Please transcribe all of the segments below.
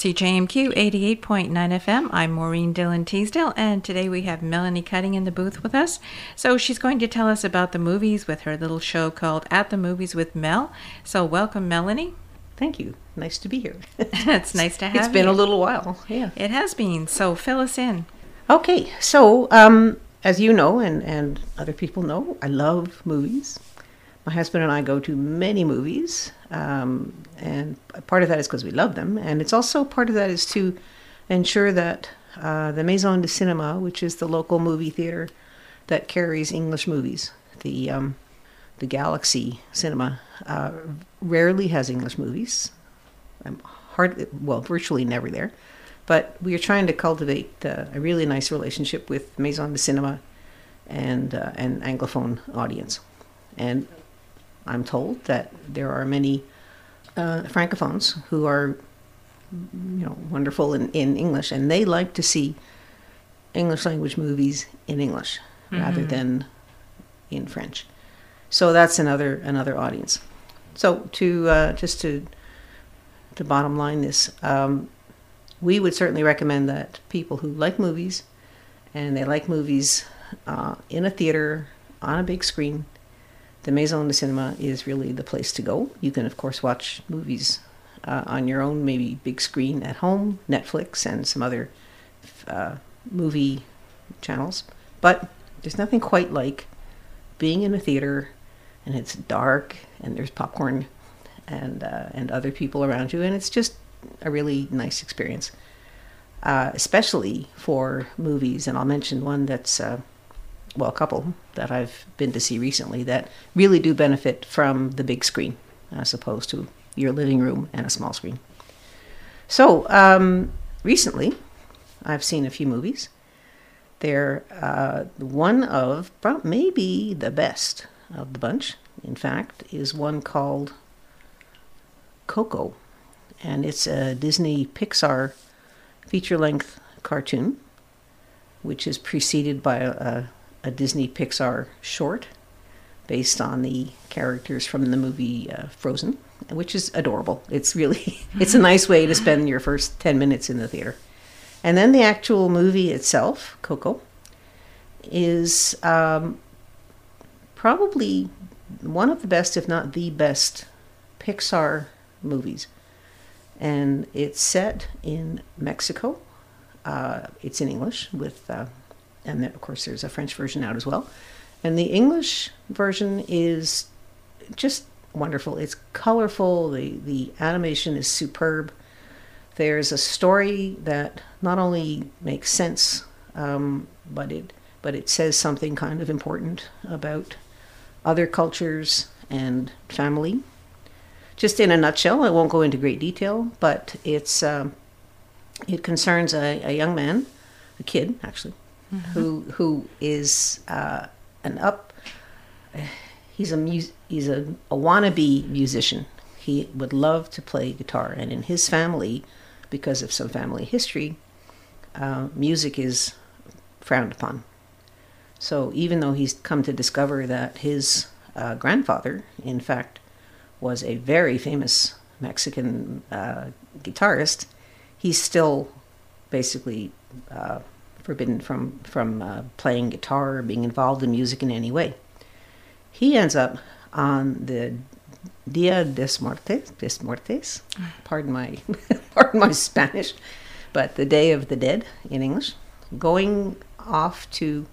CJMQ 88.9 FM. I'm Maureen Dillon Teasdale, and today we have Melanie Cutting in the booth with us. So she's going to tell us about the movies with her little show called At the Movies with Mel. So welcome, Melanie. Thank you. Nice to be here. It's nice to have you. It's been a little while. Yeah. It has been. So fill us in. Okay. So, as you know, and other people know, I love movies. My husband and I go to many movies, and part of that is because we love them, and it's also part of that is to ensure that the Maison de Cinema, which is the local movie theater that carries English movies, the Galaxy Cinema, rarely has English movies. I'm virtually never there, but we are trying to cultivate a really nice relationship with Maison de Cinema and an Anglophone audience, and I'm told that there are many Francophones who are, wonderful in English, and they like to see English language movies in English rather than in French. So that's another audience. So to bottom line this, we would certainly recommend that people who like movies, and they like movies in a theater on a big screen, the Maison de Cinema is really the place to go. You can, of course, watch movies on your own, maybe big screen at home, Netflix, and some other movie channels. But there's nothing quite like being in a theater, and it's dark, and there's popcorn, and other people around you, and it's just a really nice experience, especially for movies. And I'll mention one that's a couple that I've been to see recently that really do benefit from the big screen as opposed to your living room and a small screen. So recently, I've seen a few movies. They're one of maybe the best of the bunch, in fact, is one called Coco, and it's a Disney Pixar feature-length cartoon, which is preceded by a Disney Pixar short based on the characters from the movie Frozen, which is adorable. It's a nice way to spend your first 10 minutes in the theater. And then the actual movie itself, Coco, is probably one of the best, if not the best, Pixar movies. And it's set in Mexico. It's in English and then, of course, there's a French version out as well. And the English version is just wonderful. It's colorful. The animation is superb. There's a story that not only makes sense, but it says something kind of important about other cultures and family. Just in a nutshell, I won't go into great detail, but it concerns a young man, a kid actually, who is he's a wannabe musician. He would love to play guitar, and in his family, because of some family history, music is frowned upon. So even though he's come to discover that his grandfather, in fact, was a very famous Mexican guitarist, he's still basically forbidden from playing guitar or being involved in music in any way. He ends up on the Dia des Muertos, pardon my Spanish, but the Day of the Dead in English, going off to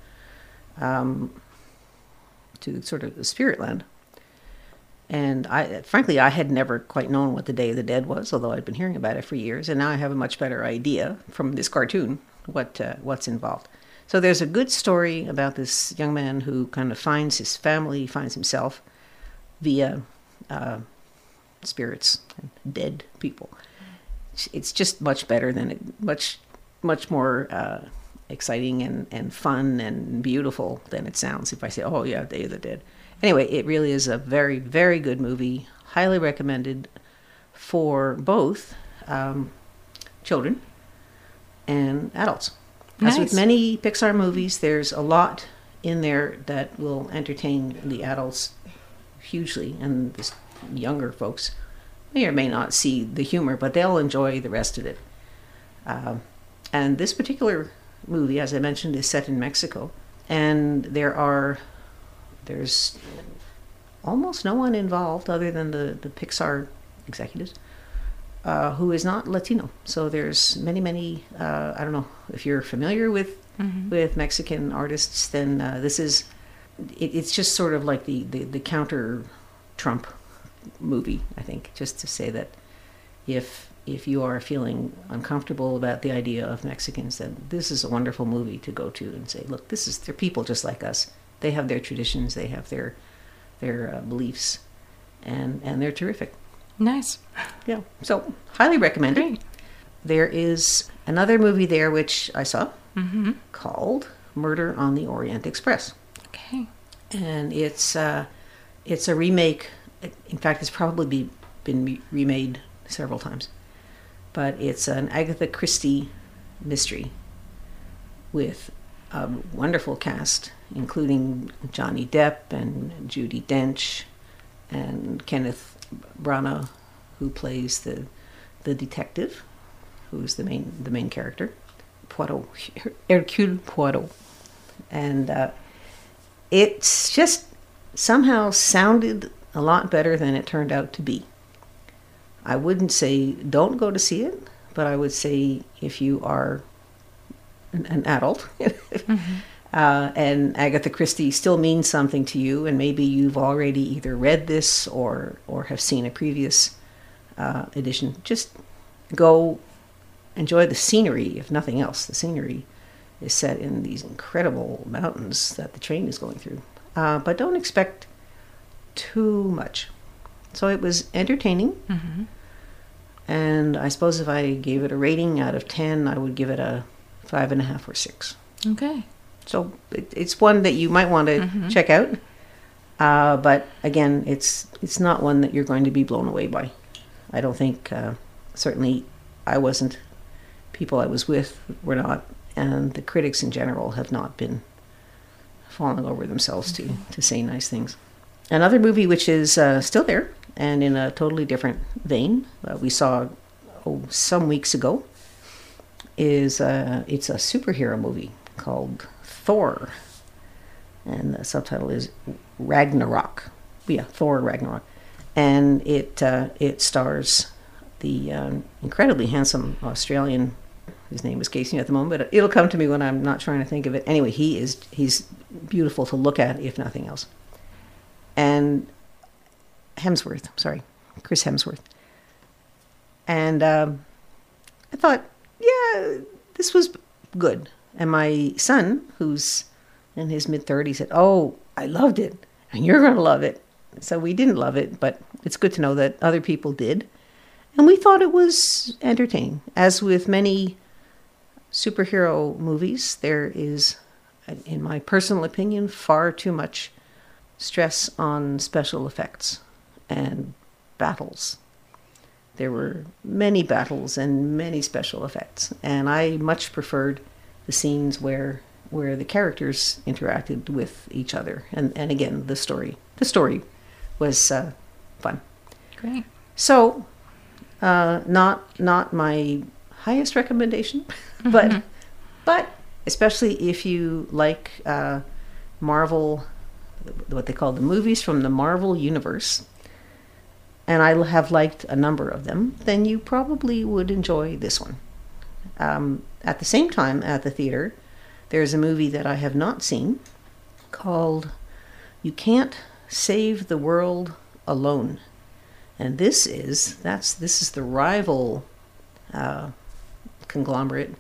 sort of the spirit land. And frankly, I had never quite known what the Day of the Dead was, although I'd been hearing about it for years, and now I have a much better idea from this cartoon what's involved. So there's a good story about this young man who kind of finds his family, finds himself via spirits and dead people. It's just much better than much more exciting and fun and beautiful than it sounds if I say, oh yeah, Day of the Dead. Anyway, it really is a very, very good movie. Highly recommended for both children and adults. As with many Pixar movies, there's a lot in there that will entertain the adults hugely, and the younger folks may or may not see the humor, but they'll enjoy the rest of it. And this particular movie, as I mentioned, is set in Mexico, and there's almost no one involved other than the Pixar executives who is not Latino. So there's many. I don't know if you're familiar with Mexican artists. Then this is it's just sort of like the counter Trump movie. I think, just to say that if you are feeling uncomfortable about the idea of Mexicans, then this is a wonderful movie to go to and say, look, they're people just like us. They have their traditions, they have their beliefs, and they're terrific. Nice. Yeah, so highly recommended. Great. There is another movie there which I saw called Murder on the Orient Express. Okay. And it's a remake. In fact, it's probably been remade several times. But it's an Agatha Christie mystery with a wonderful cast, including Johnny Depp and Judi Dench and Kenneth Branagh, who plays the detective, who's the main character, Poirot, Hercule Poirot. And it's just somehow sounded a lot better than it turned out to be. I wouldn't say don't go to see it, but I would say if you are an adult and Agatha Christie still means something to you, and maybe you've already either read this or have seen a previous edition, just go enjoy the scenery, if nothing else. The scenery is set in these incredible mountains that the train is going through. But don't expect too much. So it was entertaining. And I suppose if I gave it a rating out of 10, I would give it a 5.5 or 6. Okay. So it's one that you might want to check out. But again, it's not one that you're going to be blown away by. I don't think, certainly I wasn't, people I was with were not, and the critics in general have not been falling over themselves to say nice things. Another movie which is still there and in a totally different vein, we saw some weeks ago, is it's a superhero movie called Thor, and the subtitle is Ragnarok. Yeah, Thor Ragnarok, and it stars the incredibly handsome Australian. His name escapes me at the moment, but it'll come to me when I'm not trying to think of it. Anyway, he's beautiful to look at, if nothing else. And Chris Hemsworth. And I thought, yeah, this was good. And my son, who's in his mid-30s, said, oh, I loved it, and you're going to love it. So we didn't love it, but it's good to know that other people did. And we thought it was entertaining. As with many superhero movies, there is, in my personal opinion, far too much stress on special effects and battles. There were many battles and many special effects, and I much preferred the scenes where the characters interacted with each other, and again, the story was fun. Great. So not my highest recommendation, but especially if you like Marvel, what they call the movies from the Marvel universe, and I have liked a number of them, then you probably would enjoy this one. At the same time, at the theater, there's a movie that I have not seen called You Can't Save the World Alone. And this is the rival conglomerate.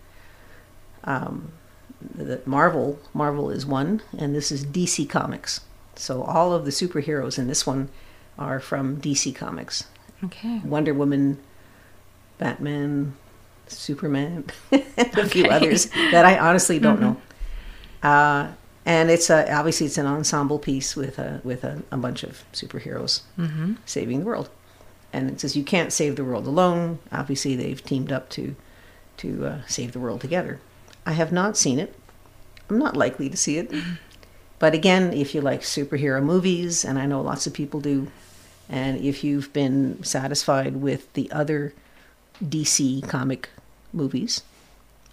That Marvel is one, and this is DC Comics. So all of the superheroes in this one are from DC Comics. Okay. Wonder Woman, Batman, Superman, and a few others that I honestly don't know. And it's obviously it's an ensemble piece with a bunch of superheroes saving the world. And it says you can't save the world alone. Obviously, they've teamed up to save the world together. I have not seen it. I'm not likely to see it. But again, if you like superhero movies, and I know lots of people do, and if you've been satisfied with the other DC comic movies,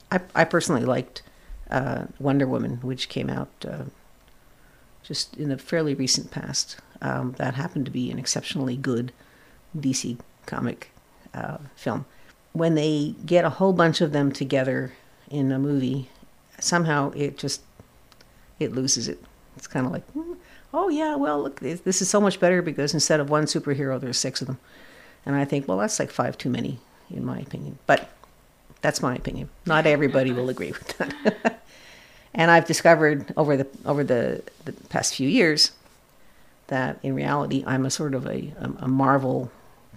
I personally liked Wonder Woman, which came out just in the fairly recent past. That happened to be an exceptionally good DC comic film. When they get a whole bunch of them together in a movie, somehow it loses it. It's kind of like, oh yeah, well look, this is so much better because instead of one superhero, there's 6 of them. And I think, well, that's like 5 too many, in my opinion. But that's my opinion. Not everybody will agree with that. And I've discovered over the past few years that in reality, I'm a sort of a Marvel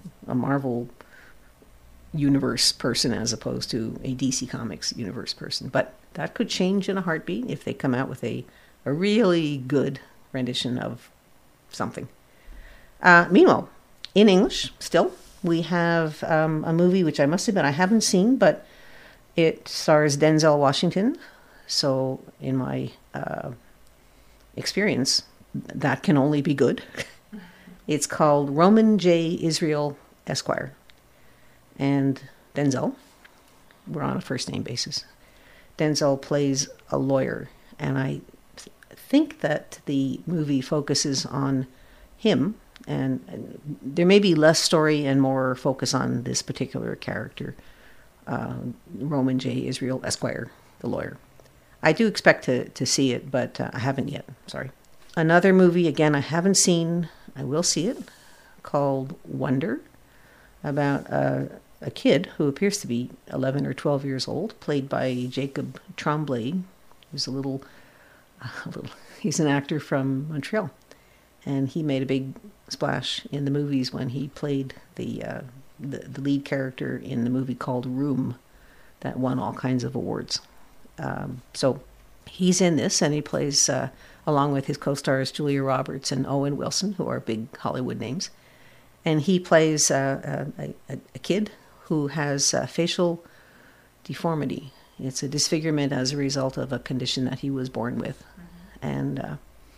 universe person as opposed to a DC Comics universe person. But that could change in a heartbeat if they come out with a really good rendition of something. Meanwhile, in English, still, we have a movie which I must admit I haven't seen, but it stars Denzel Washington. So in my experience, that can only be good. It's called Roman J. Israel Esquire. And Denzel, we're on a first name basis. Denzel plays a lawyer, and I think that the movie focuses on him, and there may be less story and more focus on this particular character, Roman J. Israel Esquire, the lawyer. I do expect to see it, but I haven't yet. Sorry. Another movie, again, I haven't seen. I will see it, called Wonder, about a kid who appears to be 11 or 12 years old, played by Jacob Tremblay, who's he's an actor from Montreal. And he made a big splash in the movies when he played the lead character in the movie called Room that won all kinds of awards. So he's in this, and he plays, along with his co-stars Julia Roberts and Owen Wilson, who are big Hollywood names. And he plays a kid who has facial deformity. It's a disfigurement as a result of a condition that he was born with. Mm-hmm. And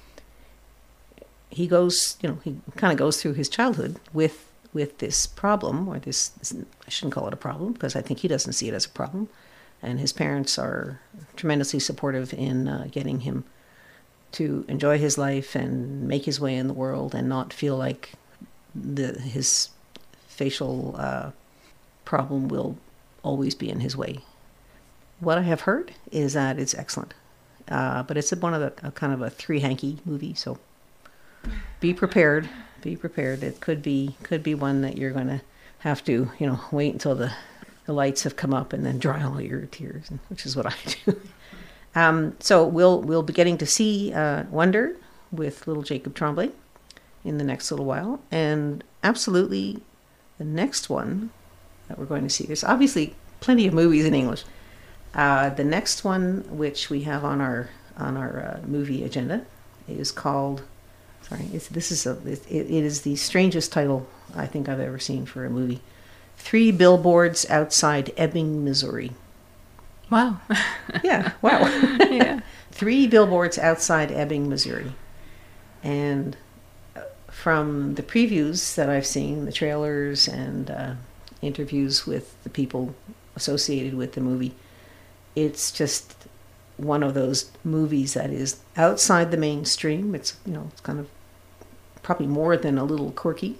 he goes, he kind of goes through his childhood with this problem, or this, I shouldn't call it a problem, because I think he doesn't see it as a problem. And his parents are tremendously supportive in getting him to enjoy his life and make his way in the world and not feel like his facial problem will always be in his way. What I have heard is that it's excellent, but it's one of the kind of a 3-hanky movie. So be prepared. Be prepared. It could be one that you're going to have to wait until the lights have come up and then dry all your tears, which is what I do. So we'll be getting to see Wonder with little Jacob Tremblay in the next little while. And absolutely the next one that we're going to see, there's obviously plenty of movies in English. The next one, which we have on our movie agenda, is called, it is the strangest title I think I've ever seen for a movie. 3 Billboards Outside Ebbing, Missouri. Wow. Yeah, wow. Yeah. 3 Billboards Outside Ebbing, Missouri. And from the previews that I've seen, the trailers and interviews with the people associated with the movie, it's just one of those movies that is outside the mainstream. It's it's kind of probably more than a little quirky,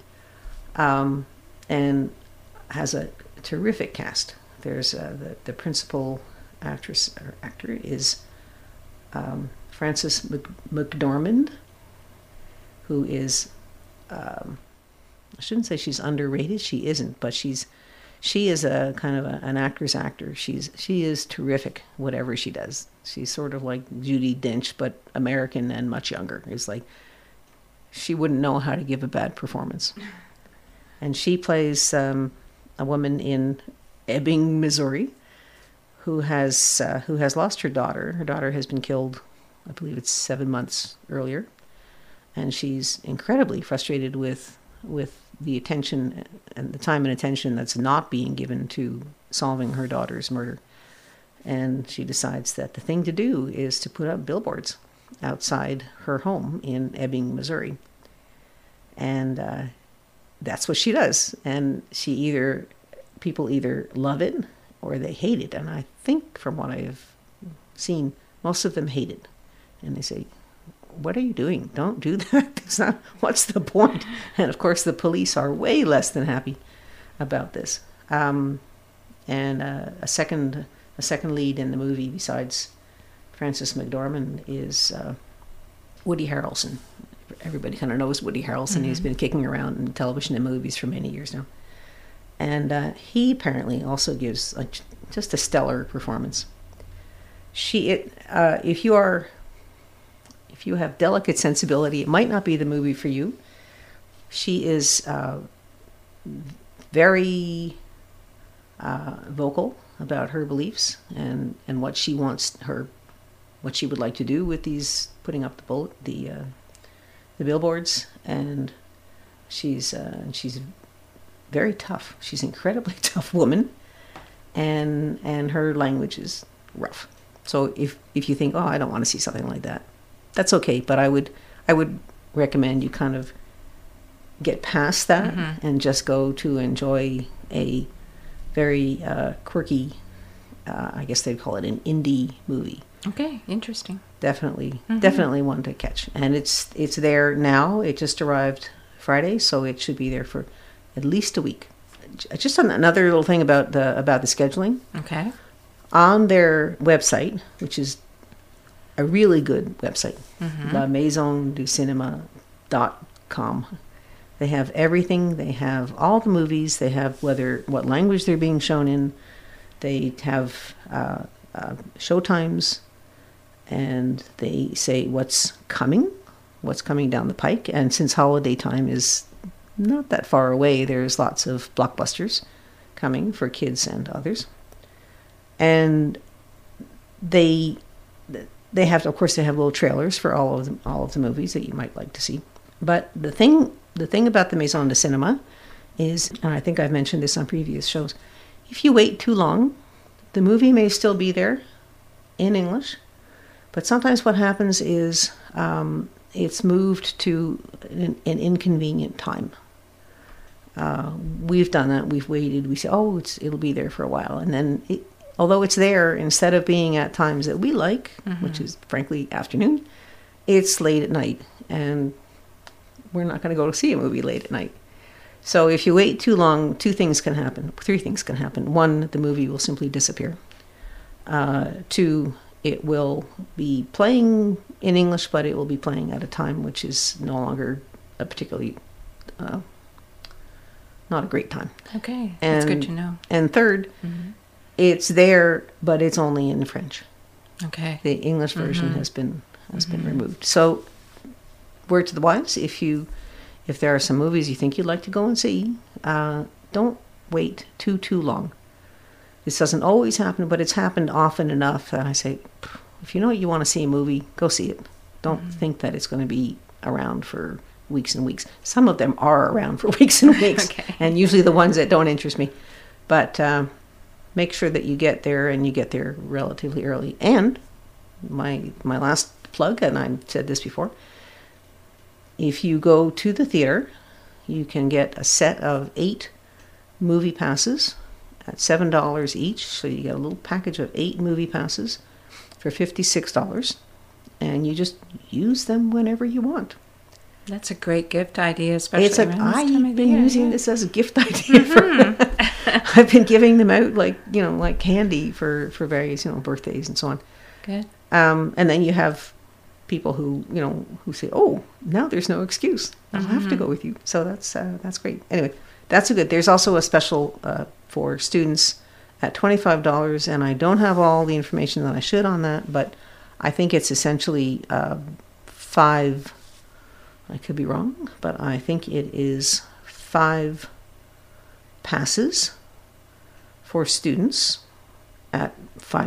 and has a terrific cast. There's the principal actor is Frances McDormand, who is I shouldn't say she's underrated. She isn't, but she is a kind of an actor's actor. She is terrific, whatever she does. She's sort of like Judi Dench, but American and much younger. It's like she wouldn't know how to give a bad performance. And she plays a woman in Ebbing, Missouri, who has lost her daughter. Her daughter has been killed, I believe it's 7 months earlier, and she's incredibly frustrated with the attention and the time and attention that's not being given to solving her daughter's murder. And she decides that the thing to do is to put up billboards outside her home in Ebbing, Missouri. And that's what she does. And people either love it or they hate it. And I think from what I've seen, most of them hate it. And they say, what are you doing? Don't do that. It's not, what's the point? And of course, the police are way less than happy about this. And a second lead in the movie besides Frances McDormand is Woody Harrelson. Everybody kind of knows Woody Harrelson. He's been kicking around in television and movies for many years now. And he apparently also gives just a stellar performance. If you have delicate sensibility, it might not be the movie for you. She is very vocal about her beliefs and what she wants what she would like to do with these, putting up the billboards, and she's very tough. She's an incredibly tough woman, and her language is rough. So if you think, oh, I don't want to see something like that, that's okay. But I would recommend you kind of get past that and just go to enjoy a very quirky, I guess they'd call it an indie movie. Okay, interesting. Definitely one to catch. And it's there now. It just arrived Friday, so it should be there for at least a week. Just another little thing about the scheduling. Okay. On their website, which is a really good website, lamaisonducinema.com. They have everything. They have all the movies. They have what language they're being shown in. They have show times, and they say what's coming down the pike. And since holiday time is not that far away, there's lots of blockbusters coming for kids and others. And they have, of course, they have little trailers for all of the movies that you might like to see. But the thing about the Maison de Cinema is, and I think I've mentioned this on previous shows, if you wait too long, the movie may still be there in English, but sometimes what happens is it's moved to an inconvenient time. We've done that. We've waited. We say, oh, it'll be there for a while, and then although it's there, instead of being at times that we like, which is frankly afternoon, it's late at night, and we're not going to go to see a movie late at night. So if you wait too long, three things can happen. One, the movie will simply disappear. Two, it will be playing in English, but it will be playing at a time which is no longer a particularly not a great time. Okay, that's good to know. And third, it's there, but it's only in French. Okay. The English version has been removed. So, word to the wise: if there are some movies you think you'd like to go and see, don't wait too long. This doesn't always happen, but it's happened often enough that I say, if you know you want to see a movie, go see it. Don't think that it's going to be around for weeks and weeks. Some of them are around for weeks and weeks, and usually the ones that don't interest me. But make sure that you get there, and you get there relatively early. And my last plug, and I've said this before, if you go to the theater, you can get a set of 8 movie passes at $7 each. So you get a little package of 8 movie passes for $56, and you just use them whenever you want. That's a great gift idea, especially around this time I've of been year, using this as a gift idea. I've been giving them out like candy for various birthdays and so on. Good. And then you have people who say, oh, now there's no excuse. I'll have to go with you. So that's great. Anyway, that's a good. There's also a special for students at $25, and I don't have all the information that I should on that, but I think it's essentially 5. I could be wrong, but I think it is 5 passes for students at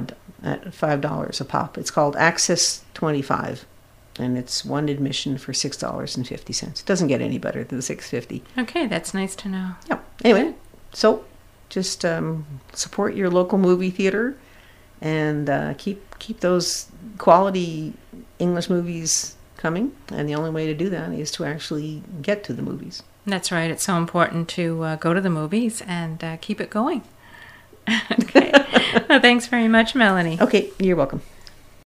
$5 a pop. It's called Access 25, and it's one admission for $6.50. It doesn't get any better than $6.50. Okay, that's nice to know. Yeah. Anyway, so just support your local movie theater, and keep those quality English movies coming, and the only way to do that is to actually get to the movies. That's right. It's so important to go to the movies and keep it going. Okay. Thanks very much, Melanie. Okay, you're welcome.